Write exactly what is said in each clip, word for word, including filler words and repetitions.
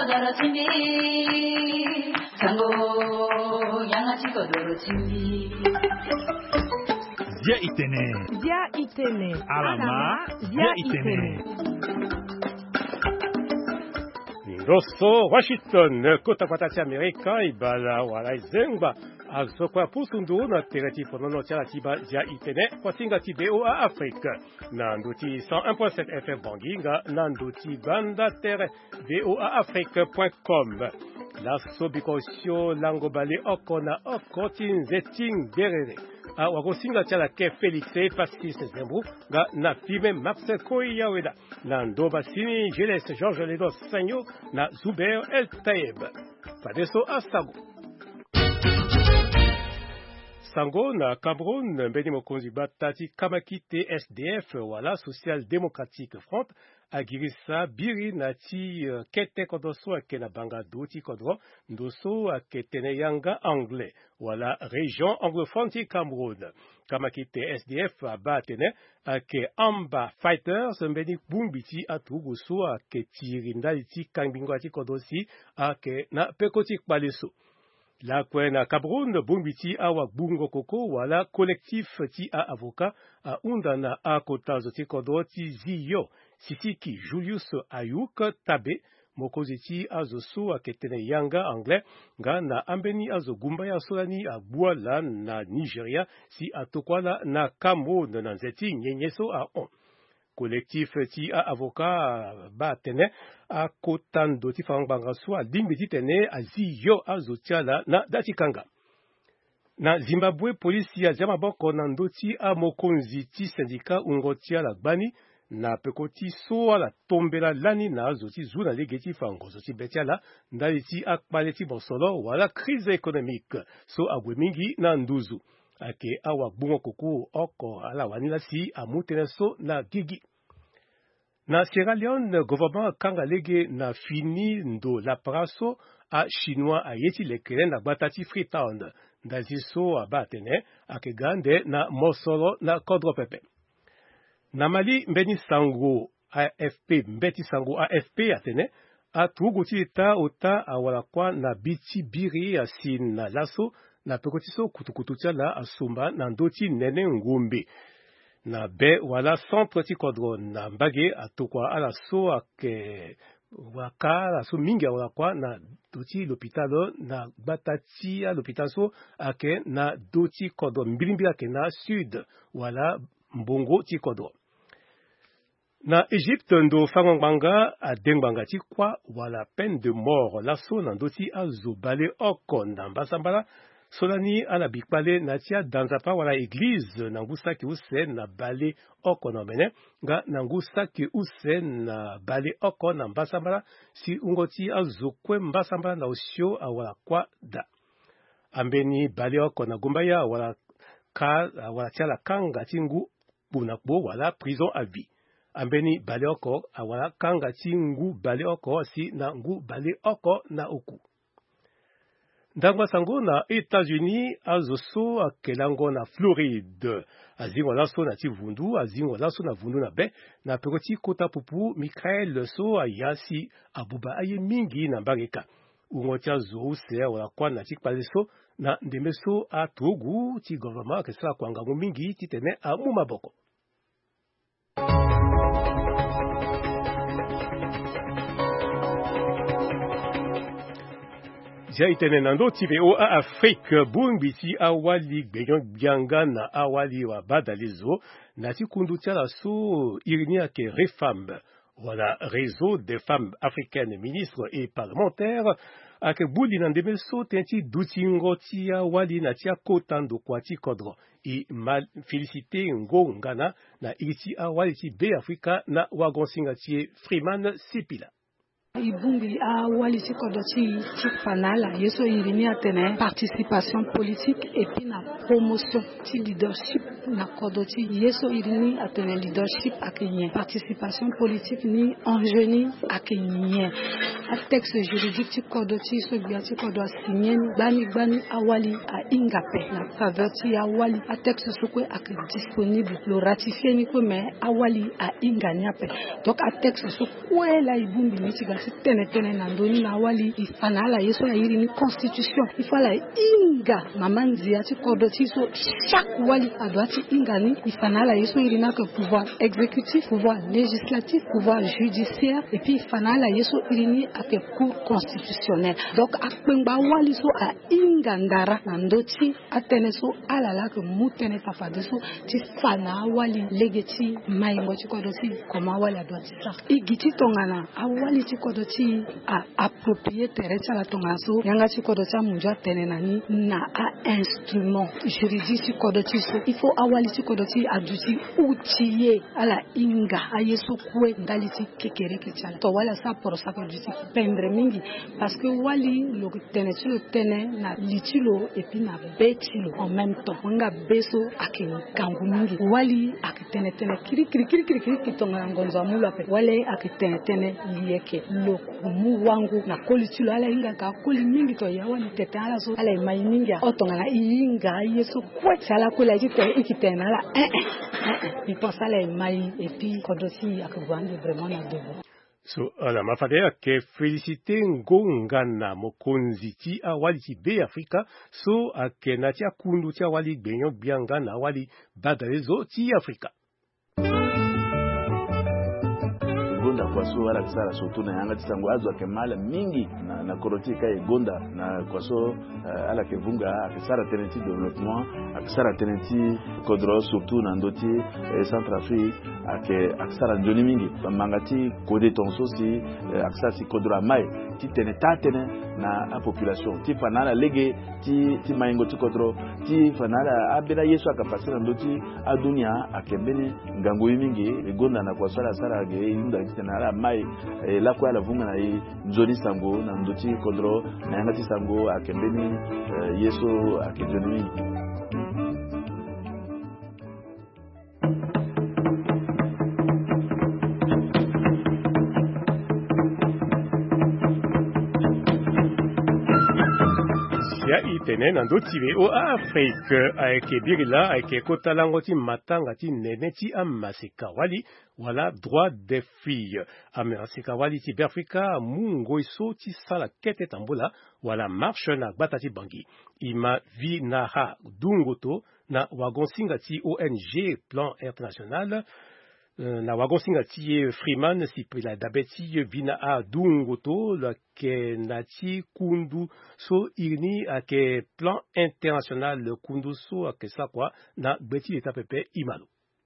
jara chimbi sango yanga chiko doro chimbi Dia itene Dia itene Alama Dia itene Rosso Washington kota kwatati Amerika ibala wala izengba azokwa pusundu na tereti ponono chala tiba Dia itene kwatinga ti B O A Afrique na nduti cent un point sept F M Banginga na nduti banda terre B O A Afrique point com la sobikosio lango bale okona okotin zeting derere a wagosinga chala ke Felixe Patrice Zembrou ga na fime Max Koyaweda na ndoba sini Jeles Georges Ledo Sanyo na Zuber El Taeb padeso asago Sango na Cameroun mbeni mokonzi batati kamakite S D F wala Social Democratic Front agirisa biri na ti uh, kete kodoso ake na banga doti kodro ndoso ake tene yanga anglais wala région anglophone ti Cameroun kamakite S D F aba tene ake amba fighters mbeni bumbiti atugu so ake tirinda ti kangbingo ti kodosi ake na pekoti kpaleso la kwe na Cameroun bumbiti awa bungo koko wala collectif ti a avocat a unda na a kotazo ti kodo ti ziyo Sisiki Julius Ayuk Tabe mokozi ti azo so aketene yanga anglais nga na ambeni azo gumba ya solani abuala na Nigeria si atokwala na Cameroun na nzeti nyenyeso a on collectif ti a avocat ba tene a kotando ti fangbanga so a limbi ti tene azi yo azo tiala na dati kanga na Zimbabwe polisi ya jama boko na ndoti a mokonzi ti syndicat ungo tiala gbani na pekoti so ala tombela lani na azo ti zu na legeti fangozo ti betiala ndali ti akpale ti bonsolo wala crise économique so agwe mingi na nduzu ake awa bungo koko oko ala wanila si amutene so na gigi na Sierra Leone gouvernement kanga lege na fini ndo la praso a chinois a yeti lekele na batati Freetown ndazi so abatene ake gande na mosolo na kodro pepe na Mali mbeni sango A F P mbeti sango A F P atene atugu ti ta ota awala kwa na biti biri asin na laso na pekoti so kutukutu tiala asumba na ndoti nene ngumbi na be wala centre ti kodro na mbage atokwa ala so ake waka ala so mingi awala kwa na doti l'hôpital na batati a l'hôpital so ake na doti kodro mbilimbi ake na sud wala mbongo ti kodro na Égypte ndo fangbanga a dengbanga ti kwa wala peine de mort laso na ndoti azo bale oko na mbasambala solani ala bikpale na tia danzapa wala église na ngusaki use na bale oko na mene nga na ngusaki use na bale oko na mbasambala si ungoti azo kwe mbasambala na osio awala kwa da ambeni bale oko na gumbaya wala ka wala tia la kanga tingu bunakbo wala prison à vie ambeni bale oko awala kanga ti ngu bale oko si na ngu bale oko na oku ndangwa sango na États-Unis azo so akelango na Floride azingo laso na ti vundu azingo laso na vundu na be na pekoti kota pupu Michael so ayasi abuba aye mingi na mbangeka ungo ti azo use wala kwa na ti kpale so na ndembe so atogu ti gouvernement akesala kuangango mingi ti tene amu maboko Dia itene nando ti B O A Afrique bumbiti awali gbeyon bianga na awali wa badalizo na ti kundu tiala so irini ake Refam wala réseau des femmes africaines ministres et parlementaires ake buli na ndeme so tenti dutingo ti awali na ti akotando kwa ti kodro i mal félicité ngo ngana na iti awali ti be Afrika na wagonsinga ti Freeman Sipila Ibungi a walisi kodoti ti fanala yeso irini atene participation politique et puis na promotion ti leadership na kodoti yeso irini atene leadership akenye participation politique ni enjeu ni akenye a texte juridique ti kodo ti so bia ti kodo signé bani bani awali a ingape la faveur ti awali a texte so ko ak disponible le ratifier ni ko mais awali a inganiape donc a texte so ko la ibumbi ni ti ga si tene tene na ndoni na awali ifana la yeso la yiri ni constitution ifala inga mamanzia ti kodo ti so chaque wali a doit ti ingani ifana la yeso yiri na que pouvoir exécutif pouvoir législatif pouvoir judiciaire et puis ifana la yeso yiri ni ak cour constitutionnelle donc akpengba wali so a ingandara na ndoti atene so alala que mutene tafade so ti fana wali legeti maingo ti kodo ti comment wali a doit ti sa igiti tongana awali ti kodo ti a approprié terrain ti ala tongana so yanga ti kodo ti amunjo atene nani na a instrument juridique ti kodo ti so il faut awali ti kodo ti aduti utiye ala inga ayeso kwe ndali ti kekereke ti ala to wala sa porosa ko duti pendre mingi parce que wali lo tene ti lo tene na litilo et puis na betilo en même temps nga beso akin kangu mingi wali akitene tene kiri kiri kiri kiri kiri kitonga ngonza mula pe wale akitene tene yeke lo mu wangu na kolitilo ala inga ka koli mingi to ya wani tete ala so ala mai mingi otonga na inga yeso kwa chala kula jite ikitena ala eh eh il pense ala mai et puis kodosi akubande vraiment na devoir. So ala mafadea ke felicite ngongana mokonzi ti awali ti be Afrika so akena ti akundu ti awali gbenyo bianga na awali badalezo ti Afrika. Gonda kwa so wala kisara sotu na yanga tisangu azo akemala mingi na, na koroti kai gonda na kwa so uh, ala kevunga akisara tenenti development akisara tenenti kodro surtout na ndoti eh, Centrafrique ake akisara njoni mingi mangati kode tonso si eh, akisara si kodro mai ti tene tatene na a population ti fanala lege ti ti maingo ti kodro ti fanala abena yesu akapasira ndoti adunia akembeni ngango mingi gonda na kwa sala sala ge inda tenara mai eh, la kwa la vunga na i njoni sango na ndoti kodro na yanga ti sango akembeni eh, yesu akejoni. Ya itene na ndotiwe o Afrique aike birila aike kotalango ti matanga ti nene ti amaseka wali wala droit des filles amaseka wali ti Afrika mungo iso ti sala kete tambola wala marche na gbata ti bangi ima vi na ha dungoto na wagon singa ti O N G Plan International na wagon singa ti Freeman si pila dabeti vina a dungoto la ke na ti kundu so irni ake Plan International kundu so ake sakwa na beti eta pepe imalo.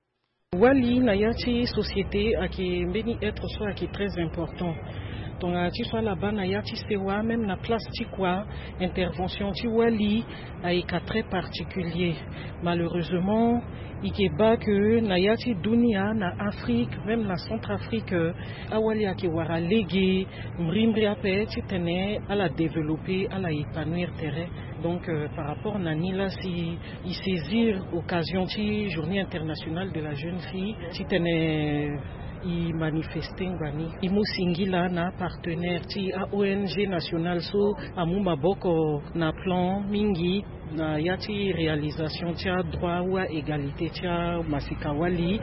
Wali na yati société ake mbeni être so ake très important. Donc tu sois là-bas na yati sewa même na place ti kwa intervention ti wali aika très particulier. Malheureusement ikeba que na yati dunia na Afrique même na Centrafrique awali ake wara lege mrimbri ape ti tene ala développer ala épanouir terrain. Donc euh, par rapport à Nila, si il saisir occasion ti journée internationale de la jeune fille, si tene i manifesté ngani imu singila na partenaire ti a O N G national so amu maboko na plan mingi na yati réalisation ti a droit ou à égalité ti a masika wali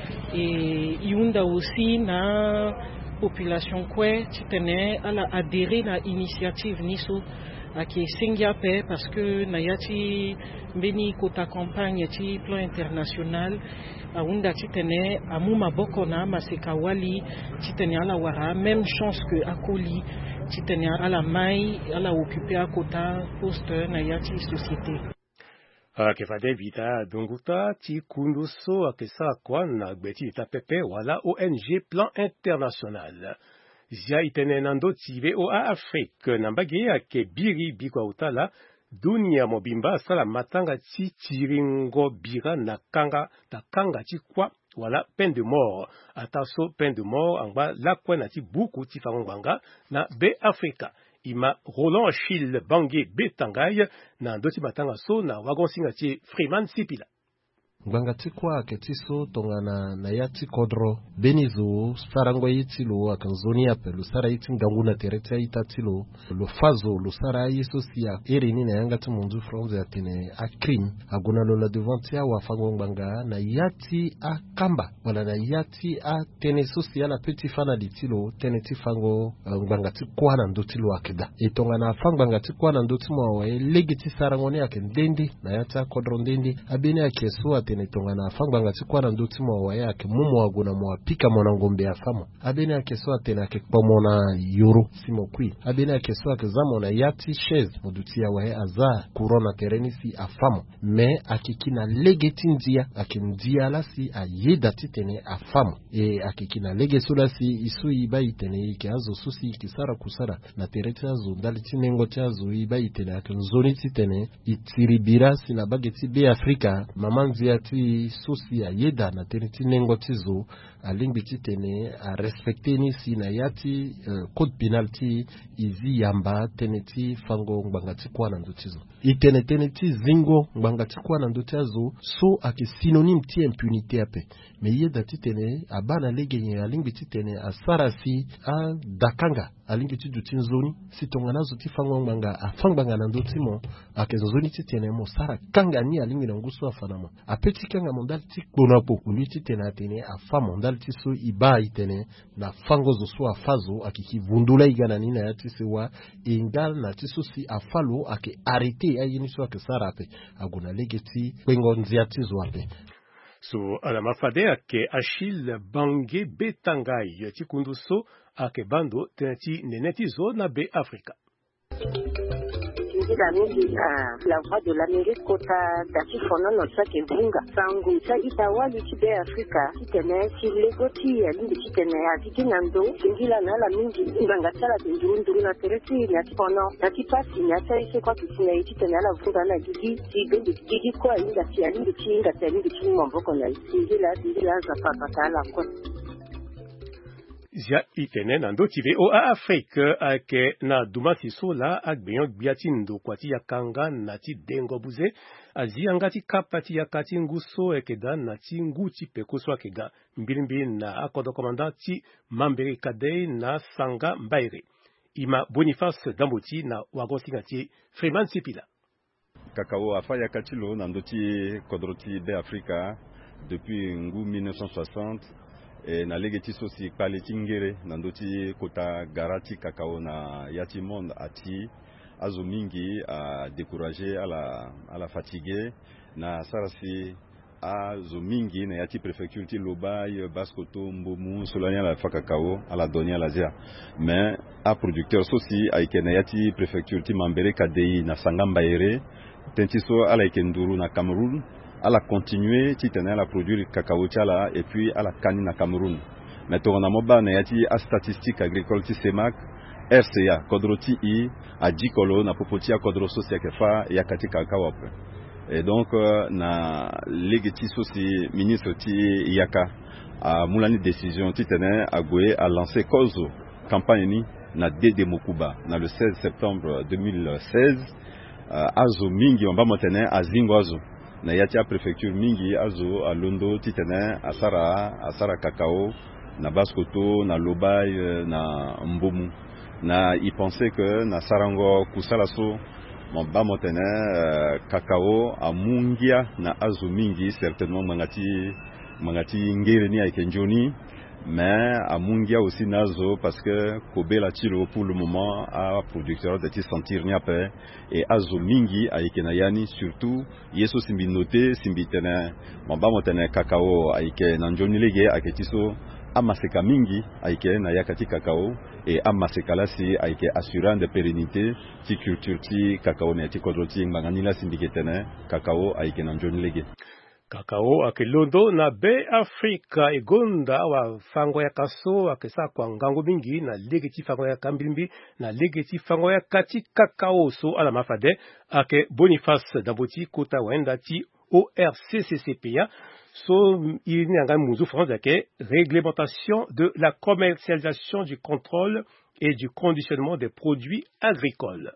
et iunda aussi na population kwe ti tene ala adhérer na initiative niso ake singia pe parce que na yati mbeni kota campagne ti plan international aunda ti tene amu maboko na maseka wali ti tene ala wara même chance que akoli ti tene ala mai ala occuper a kota poste na yati société. Ake fade vita dunguta ti kundu so ake sa kwa na gbeti ta pepe wala O N G Plan International. Zia itene nando tive o a Afrique nambage ake biri bikwa utala dunia mobimba sala matanga ti tiringo bira na kanga ta kanga ti kwa wala peine de mort ataso peine de mort angba la kwa na ti buku ti fanganga na be Afrika ima Roland Achille Bangé Betangay na ndoti matanga so na wagon singa ti Freeman Sipila. Ngangati kwa ketiso tongana na yati kodro benizo sarango yitilo akanzoni ape lo sara yiti nganguna tereta itatilo lo fazo lo sara yiso siya erini na yangati mundu fronze atene a crime aguna lo la devantia wa fango nganga na yati a kamba wala na yati a tene social la petit fana ditilo tene tifango ngangati kwa na ndotilo akeda etongana fango ngangati kwa na ndotimo wa legiti sarango ne akendendi na yata kodro ndendi abene akeso atene tongana fangba ngati kwa nduti mo wa yake mumo waguna mo pika mona ngombe afamo abene akeso atene akepomona yoro simokwi abene akeso akezamona yati chaise moduti ya wa aza corona terenisi afamo me akikina legeti ndia akindia lasi ayeda titene afamo e akikina legeso lasi isu iba itene ike azo susi ikisara kusara na tereta azo ndaliti nengo tazo iba itene akinzoni titene itiribira sina bageti be Afrika mamanzi ati sosi ya yeda na teneti nengo tizo alimbi titene a respecte ni sina yati uh, code penalty izi yamba teneti fango ngangati kwa na ndotizo itene teneti zingo ngangati kwa na ndotizo so ake synonym ti impunité ape me yeda titene abana lege alimbi titene asarasi a dakanga alimbi tidu tinzoni sitongana zo tifango nganga afanganga na ndotimo ake zoni titene mo sara kanga ni alimbi na nguso afanama apeti kanga mondal ti konapo uniti tena tene afa mondal ti so iba itene na fango zo so afazo akiki vundula igana ni na yati sewa ingal na ti so si afalo ake arrêté ayini so ake sarape aguna legeti kwengo nziati zo ape so ala mafade ake Achille Bange Betangai ti kunduso ake bando teneti neneti zo na be Afrika la mingi la voix de l'Amérique kota dati fono no sake vunga sangu sa itawali tibe Afrika kitene silegoti ya lindi kitene ya kikinando singila na la mingi nganga sala ndundu na teresi ya fono dati pasi ya sai kwa kitene kitene la vunga na gigi gigi gigi kwa inda tia lindi kinga tia lindi kinga mboko na singila singila za papa kala kwa ja itene na ndo tive o a Afrique ake na dumasi sola agbenyo biatindo kwati ya kanga na ti dengo buze azia ngati kapati ya kati nguso ekeda na ti nguti pekoso akega mbilimbi na akodo komanda ti mambere kadei na sanga mbaire ima Boniface Damboti na wagosinga ti Freeman Sipila kakao afaya katilo na ndoti kodroti be Afrika depuis ngu mille neuf cent soixante e na legeti sosi pale tingere na ndoti kota garati kakao na yati monde ati azo mingi a découragé à la à la fatigué na sarasi azo mingi na yati préfecture ti Lobai Baskoto Mbomu Solania la fakakao à la Donia Lazia mais a producteur sosi aike na yati préfecture ti Mambere Kadei na Sangamba Ere tentiso ala ikenduru na Cameroun à la continuer titane à la produire cacao tchala et puis à la canne na Cameroun. Maintenant on a moba na yati a statistique agricole ti Semac R C A kodroti i a dikolo na popoti a kodro sosia kefa ya kati cacao après. Et donc euh, na legeti sosi ministre ti yaka a mulani décision titane a goé a lancé cause campagne ni na Dede Mokuba na le seize septembre deux mille seize euh, azo mingi on va maintenant a zingo azo na yati a préfecture mingi azo a Londo titene asara asara cacao na Baskoto na Lobai na Mbomu na y pensait que na sarango kusala so mon ba motene euh, cacao a mungia na azo mingi certainement mangati mangati ngere ni avec njoni mais à mungia aussi nazo parce que kobela tilo pour le moment a producteur de sentir ni après et azo mingi avec nayani surtout yeso simbi noté simbi tena mamba motene cacao avec nanjoni lege avec tiso amaseka mingi avec na yakati cacao et amaseka lasi avec assurant de pérennité ti culture ti cacao ne ti kodroti ngangani la simbi ketene cacao avec nanjoni lege Kakao ake Londo na be Afrika egonda wa fango ya kaso ake sa kwa ngango mingi na legeti fango ya kambilimbi na legeti fango ya kati kakao so ala mafade ake Boniface Damboti kota wenda ti O R C C C P A so il n'y a pas de France ake réglementation de la commercialisation du contrôle et du conditionnement des produits agricoles.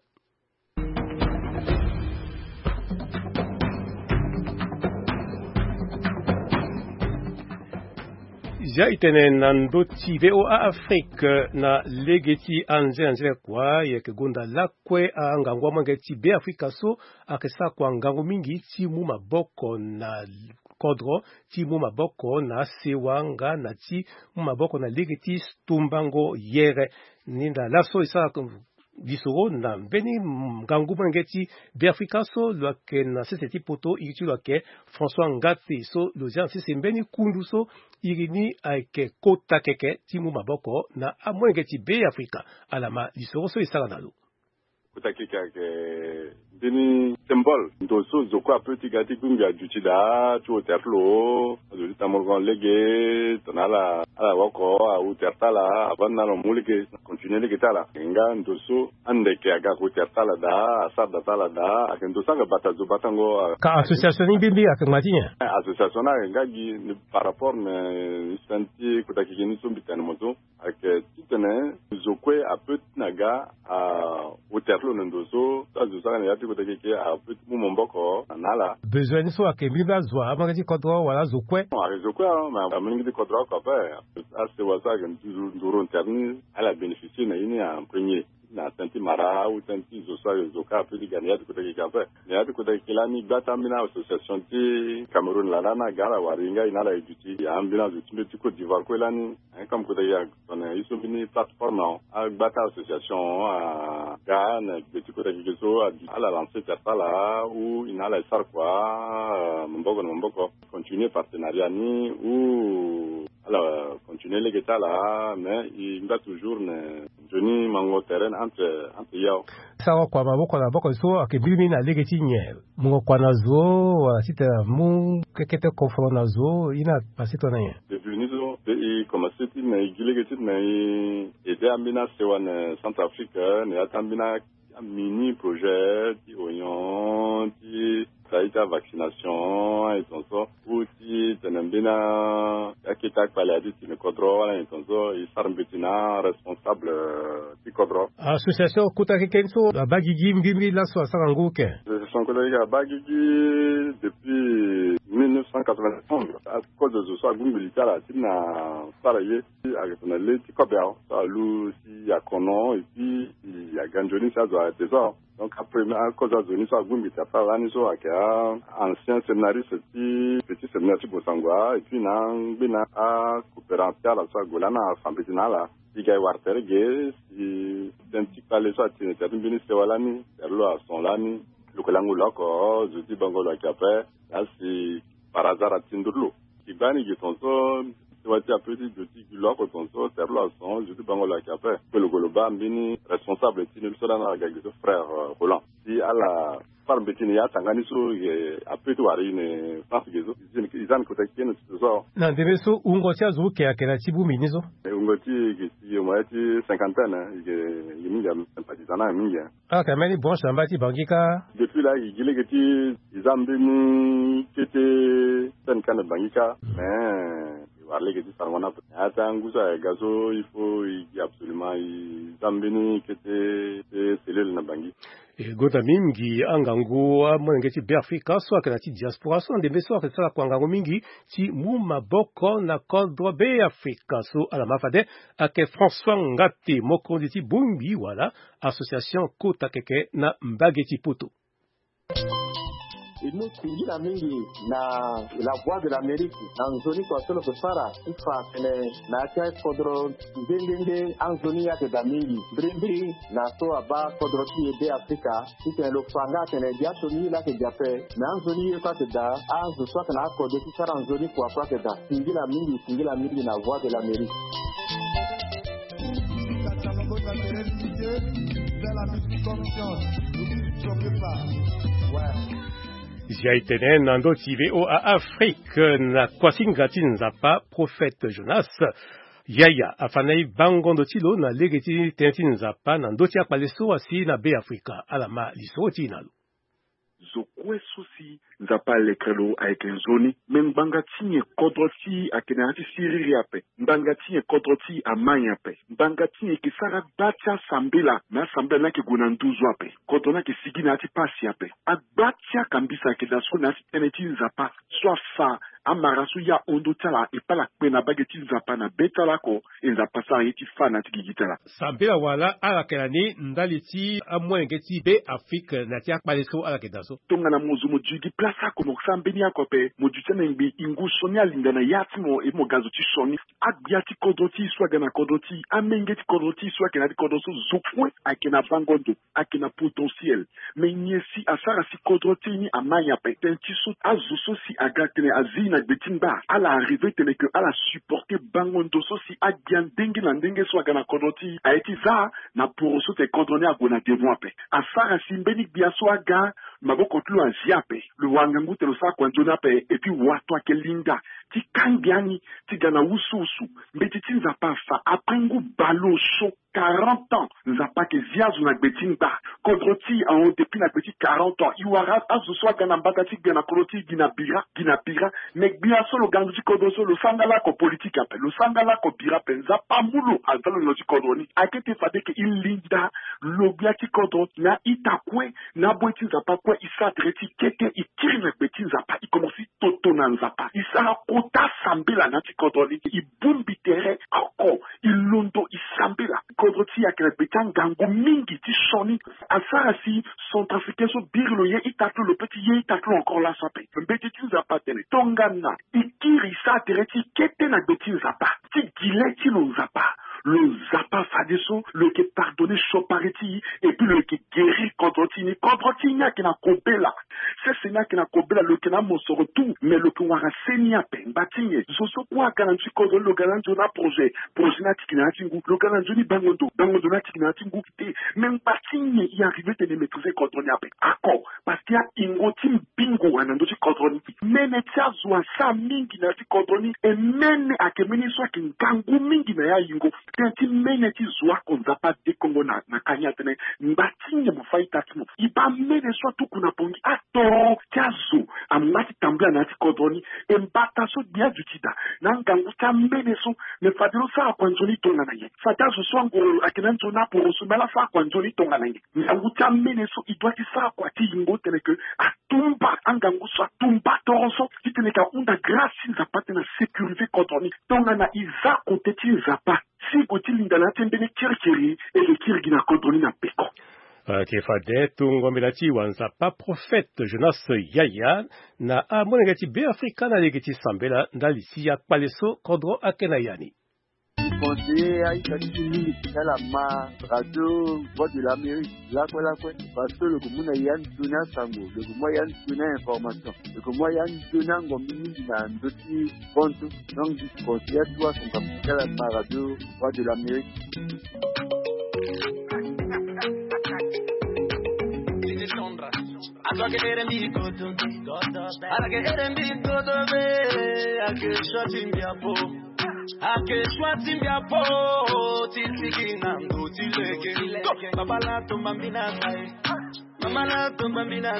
Zia itene nando ti V O A Afrique na legeti anje anje kwa yeke gonda lakwe a ngangwa mangeti be Afrika so akesa kwa ngango mingi ti mu maboko na kodro ti mu maboko na sewanga na ti mu maboko na legeti stumbango yere ninda laso isa disoro na beni ngangu mangeti be Afrika so lwake na seseti poto iti lwake François Ngati so lozian sese mbeni kundu so irini aike kota keke timu maboko na amwengeti be Afrika alama disoro so isala nalo kota keke ke beni symbole ndoso zoko apeti gati kunga juchida tu terlo azuli tamorgon lege tonala ala wako au tertala abana no mulike continue lege tala nga ndoso ande ke aga ko tertala da asada tala da akendo sanga batazo batango ka association ni bimbi akamatinha association na ngagi par rapport ne santi kota keke ni sombi tanmoto ak tutene zokwe apet naga a au terlo ndoso azu sanga ya kota keke a apet mu momboko nala besoin ni so akembi bazwa amangati kodro wala zokwe a zokwe ma amangati kodro ko pa ase wasa gan nduro interni ala bénéficier na ini en premier na tanti mara ou tanti zosa zoka pe gania de kota keke ya de kota keke lani bata mina association ti Cameroun la na gara waringa inala eduti ya ambina de timbe Côte d'Ivoire ko lani comme kota ya on iso bini plateforme a bata association a Ghana de kota keke so ala lancer ça là ou inala sar quoi mboko mboko continuer partenariat ni ou alors continuer les guetas là mais il va toujours ne joni mango terrain entre entre yao sawa kwa maboko na boko so akibimi na legeti nye mungo kwa nazo sita mu kekete kofro nazo ina pasito na ye depuis nizo et comme c'était mais gilegeti mais aider ambina sewan Centrafrique ne atambina mini projet ti oyon ti saita vaccination et tout ça ou ti tenembina akita kwaladi ti kodro wala et tout ça i sarmbetina responsable ti kodro association kuta kenso bagigi ngimbi la so sango ke son collègue bagigi depuis mille neuf cent quatre-vingt-onze à cause de ce groupe militaire ti na saraye avec na le ti kobel ça lu si ya kono et puis il y a ganjoni ça doit être ça donc après à cause de zone ça groupe militaire là ni so aka ancien séminariste ti petit séminaire ti Bosangwa et puis na bina a coopérateur la so golana fambetina la diga wartere ge si denti pale so ti ne bini se wala ni erlo a son la ni lukolangu loko zoti bangolo akape là c'est par hasard à tindurlo ibani ge tonso wati apeti joti loko tonso terlo son joti bangolo akape que le goloba mbini responsable tinul sola na gagito frère Roland si ala par betini ya tangani so apeti wari ne parce que izan ko takene so na debeso ungoti azuke akena tibu minizo ungoti ki moiti cinquantaine ke yiminga sympathisana minga ah kameni bon chambati bangika depuis là il geti izambini kete ten kana bangika mais warle que tu sarmona ata ngusa gazo il faut il absolument il zambini kete selel na bangi e gota mingi angangu amwengeti be Afrika so akana ti diaspora so ndembe so akana kwa ngangu mingi ti mu maboko na kodro be Afrika so ala mafade ake François Ngati mokondi ti bumbi wala association kota keke na mbageti poto inu kingila mingi na la voix de l'Amérique anzoni kwa solo kusara ifa kene na cha kodro ndengenge anzoni ya da mingi brimbri na so aba kodro ti de Afrika ite lo fanga kene dia so ni la ke jape na anzoni ye kwa da anzo so kana ko de ti sara anzoni kwa kwa da kingila mingi kingila mingi na voix de l'Amérique Jaitene nando T V O A Afrique na Kwasingati Nzapa prophète Jonas Yaya afanai bangondo tilo na legeti tenti Nzapa na ndoti akpaleso asi na be Afrika alama liso tinalo zokwe susi Nzapa lekrelo avec zoni men bangatinye kodroti akenati siriri ape bangatinye kodroti amanya ape bangatinye kisara bacha sambela na sambela na kiguna nduzu ape kodona kisigina ati pasi ape abacha kambisa kidaso na teneti Nzapa swafa amarasu ya ondo tala et pas la pena bageti nzapa na betala ko nzapa sa yeti fana tikigitala Sambela wala ala kelani ndaliti amwengeti be Afrique na tia paleso ala kedaso tonga na mozo mojudi plasa ko moksambeni akope mojutena ngbi ingu sonia lingana yati mo e mo gazo ti soni agbiati kodoti swa gana kodoti amengeti kodoti swa kenati kodoso zokwe akena bangondo akena potentiel mais nyesi asara si kodoti ni amanya pe tentiso azuso si agatene azina betimba ala arrivé tene que ala supporter bangondo so si agian dengi na ndenge swa gana kodoti aeti za na poroso te kodrone agona devon pe asara si mbeni biaso aga maboko tlu aziape le wangangu te lo sa kwanjona pe et puis watwa kelinda ti kangiani ti gana ususu mbeti ti nzapa fa aprengu baloso quarante ans nzapa ke ziazu na betimba kodroti en depuis na petit quarante ans iwara azu so gana mbata ti gana kodroti gina bira gina bira nek bia solo gangu ti kodoso lo sangala ko politique ape lo sangala ko bira pe nzapa mulo azalo lo ti kodroni akete fade ke ilinda lo bia ti kodroti na itakwe na bweti nzapa kwe isa dreti kete ikiri na beti nzapa ikomosi toto na nzapa isa kota sambela na ti kodroni ibumbi tere ako ilondo isambela kodroti ya kena betan gangu mingi ti shoni asara si centrafricain so birlo ye itatlo le petit ye itatlo encore la sape mbeti ti nzapa tene tongana ikiri sa dreti kete na beti nzapa ti gile ti lo nzapa le zapa fadeso le ke pardonné chopareti et puis le ke guéri kodrotini kodrotini qui na kobela c'est sena qui na kobela le ke na mosoro tout mais le ke wara senia pe batinye zoso kwa garanti kodro le garanti na projet projet na tikina tingu le garanti ni bangondo bangondo na tikina tingu te même batinye y arrivé de maîtriser kodroni ape akko parce qu'il y a ingoti bingo wana ndo ti kodroni mene tia zwa sa mingi na ti kodroni et mene akemeni so kingangu mingi na ya ingo tenti mene ti zwa konzapa de Congo na na kanya tene mbatinye mu faita timo iba mene so tu kuna pongi ato tiazo amati tambla na ti kodroni e mbata so dia jutida na ngangu ta mene so ne fadiro sa kwanzoni tonga na ye fata so so ngo akenanto na poro so mala sa kwanzoni tonga na ye ngangu ta mene so idwa ti sa kwa ti ingo tene ke atumba angangu so atumba toronso ti tene ka unda grâce nzapa na sécurité kodroni tonga na iza kote ti nzapa si koti lingana tembene kirkiri et le kirgina kodroni na peko Kefade tungombela ti wanzapa prophète Jonas Yaya na amonengeti be Afrika na legeti sambela ndalisi ya paleso kodro akenayani conseiller à Italie, à la ma radio voix de l'Amérique, là quoi là quoi, parce que le commun a yann donna sango, le commun yann donna information, le commun yann donna ngomini na ndoti ponto, donc du conseiller toi son capital à ma radio voix de l'Amérique. Agora que era mi godo, agora que era mi godo, agora que eu te amo. Ake swati mbiapo titiki nangu tileke babala to mambina kai mamala to mambina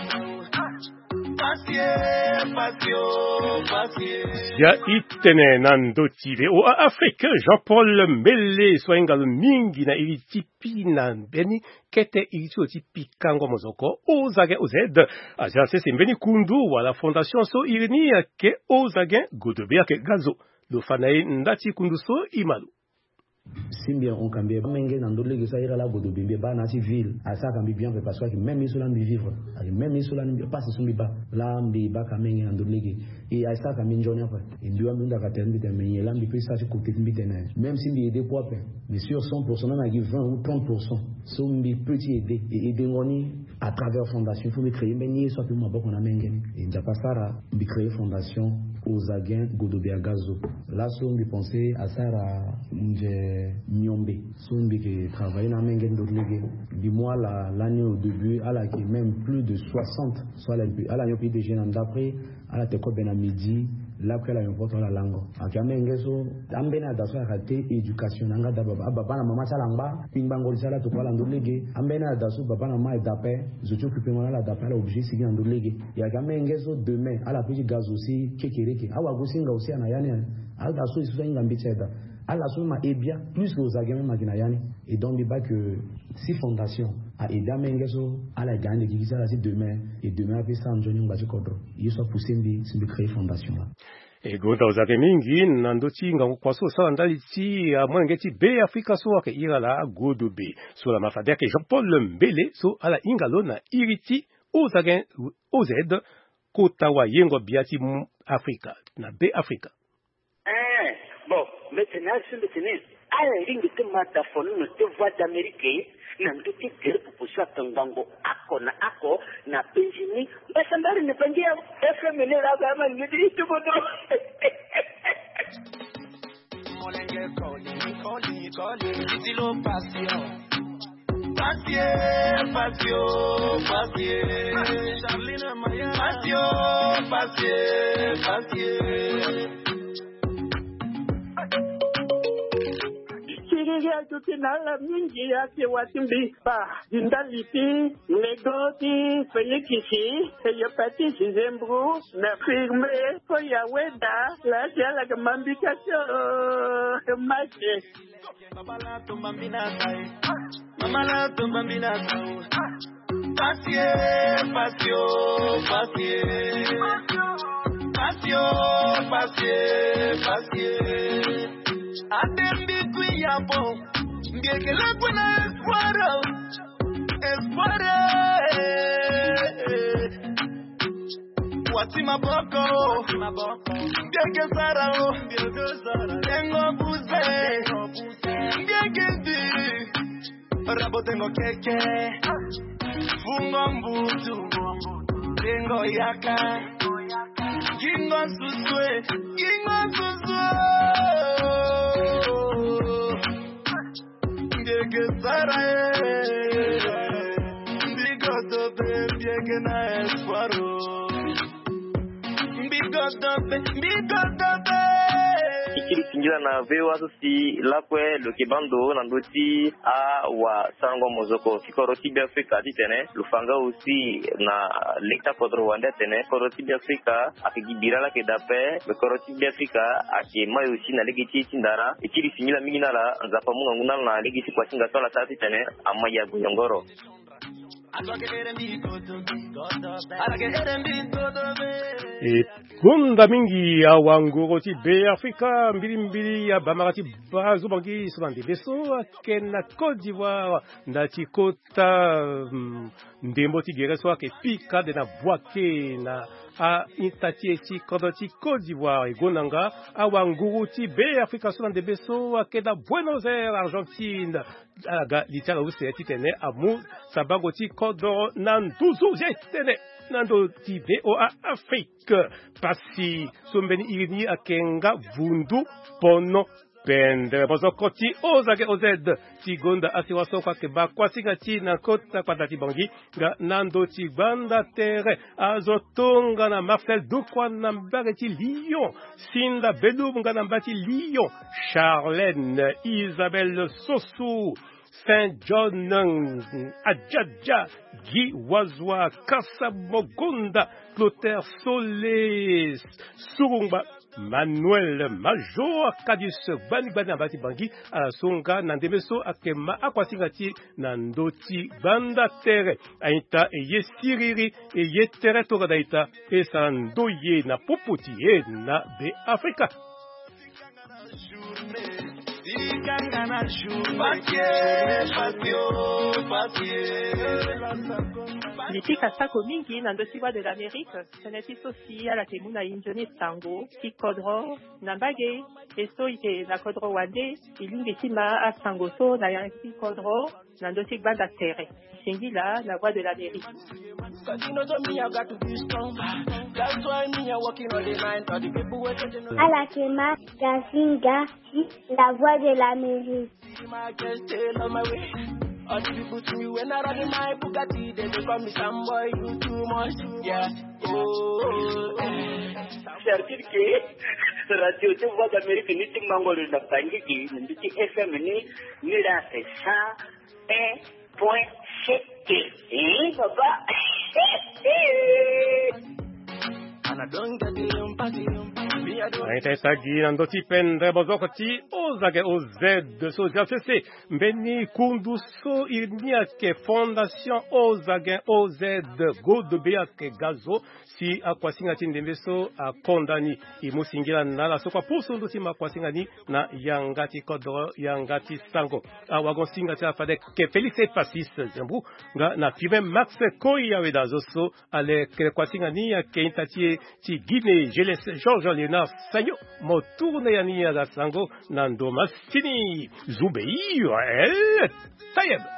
pasie pasio pasie ya itene nando tile o Afrique Jean-Paul Mele soinga mingi na ili tipi na beni kete ili tipi kango mozoko ozage ozed agence simbeni kundu wala fondation so irini ke ozage godobea ke gazo lo fanaye ndati kunduso imalu Simbia on cambie menge na ndole gesa ira la godo bimbe ba na ci ville asa kambi bien fait parce que même isola mbi vivre même isola mbi passe sumbi ba la mbi ba kamenge na ndole ge et asa kambi njoni apa et biwa munda ka tembi te menye la mbi pesa ci côté mbi tene même si mbi aider poids mais sur cent pour cent na gi vingt ou trente pour cent so mbi petit aider et aider ngoni à travers fondation faut me créer menye soit que moi boko na menge et ndapa sara mbi créer fondation aux again godobia gazo là so mbi penser à sara nje Nyombe, Sombi qui travaille dans Mengen d'Orlégué. Dis-moi l'année au début, à la qui même plus de soixante, soit à la Yopi de Génan d'après, à la Teko Ben à midi, là que la importe la langue. À Kamengeso, Ambena d'Aswa raté éducation, Nanga d'Ababa, Baba na Mama Salamba, Pingbangol Sala to Kuala d'Orlégué, Ambena d'Asu, Baba na Mama et d'Apé, je suis occupé moi là d'Apé, l'objet c'est bien d'Orlégué. Il y a Kamengeso demain, à la petite gaz aussi, Kekereke, Awa Gosinga aussi à Nayane, à la Sou Issoua Ingambiteda. À la somme est bien plus que aux agents maginayani et donc il va que si fondation a aidé à Mengeso à la gagne qui vise à la demain et demain après ça en joignant Baji Kodro il soit poussé de créer fondation là. Egonda uzake mingi nandochi ngangu kwaso sala ndali ti amwenge ti be Afrika so ake irala godo be so la mafade ke Jean-Paul Mbele so ala ingalo na iriti uzake ozed kotawa yengo biati Afrika na be Afrika. Eh bon maintenant c'est maintenant à la ligne de mataphone no te voix d'Amérique na nduti tere pupushwa tangango ako na ako na penjini basambari ne pangia F M ne la kama ngidi tubodo Molenge calling calling calling itilo passion passion passion passion Charlene Maya passion passion passion ya tukinala mingi yake watimbi pa jindaliti negoti feyekisi eyopatisi zembru na firme ko ya weda la jala kamambikasyo mache Mamala tumbambina sai Mamala tumbambina sai Pasie pasio pasie Pasio pasie pasie Atembi kuyapo Ngekele kuna espoir Espoir Wati maboko Ngeke sarao Tengo buze Ngeke di Rabo tengo keke Fungo mbutu Tengo yaka Gingo suswe Gingo suswe Ngeke sarae Bigoto be Biege na espoiro Bigoto be Bigoto be Ikiri singira na vewa sosi lakwe lokebando na ndoti a wa sango mozoko kikoroti bi Afrika ditene lufanga aussi na lekta kodro wanda tene koroti bi Afrika akigibira la kedape koroti bi Afrika ake mayo aussi na legiti tindara ikiri singira mingi na la nzapa munga nguna na legiti kwa singa tola tati tene amaya guyongoro E gunda mingi ya wanguroti be Afrika mbili mbili ya bamarati bazo bangi sobandi beso kena Côte d'Ivoire ndati kota um, ndembo ti gereso ke pika de na boake na a intati eti kodoti Côte d'Ivoire e gonanga a wanguroti be Afrika sobandi beso kena Buenos Aires Argentine aga litala useti tene amu sabagoti kodo nanduzu jetene Nando ti V O A Afrique pasi sombeni irini akenga vundu pono pendre bozokoti ozage ozed ti gonda asiwaso kwa keba kwa singa ti na kota kwa dati bangi ga nando ti banda tere azotonga na Marcel Dukwa na mbare ti Lyon Sinda Belubunga na mbati Lyon Charlène Isabelle Sossou Saint John Adjadja Guy Wazwa Kasamogonda Clotaire Solis Surumba Manuel Major Kadis Bani Bani Abati Bangi Songa Nandemeso Akema Akwasingati Nandoti Banda Tere Aita Eye Siriri Eye Tere Togadaita Esandoye Na Poputi Na Be Afrika Lifika sako mingi na ndosiwa de l'Amérique, seneti sosi ala temuna injoni tango, ki kodro, nambage, eso ike na kodro wande, ilingi tima a sango so na yanki kodro, na ndosik banda tere. Singila, la voix de l'Amérique. À la Kema, Gazinga, la voix de l'Amérique. All the people to me when I run in my Bugatti, they will call me some boy, you too much, yeah. Oh, Certif que radio de voix d'Amérique ni ti mangolo na bangi ki ni ti F M ni ni la c'est ça un point sept. Eh papa. and I don't get the empathy. Me, I don't. Naitagi na ndoti pendre bozokoti ozage oz so jafese mbeni kunduso irnia ke fondation ozage oz god beake gazo si akwasinga tindembeso a kondani imusingira nala so kwa pusundu si makwasingani na yangati kodro yangati sango awagon singa ta fade ke felice pasis zembu nga na fibe max koya wedazo so ale ke kwasingani ya ke intati ti Guinée Geles Georges Léonard Sanyo motourne ya ni ya sango nando masini zubei eh tayeb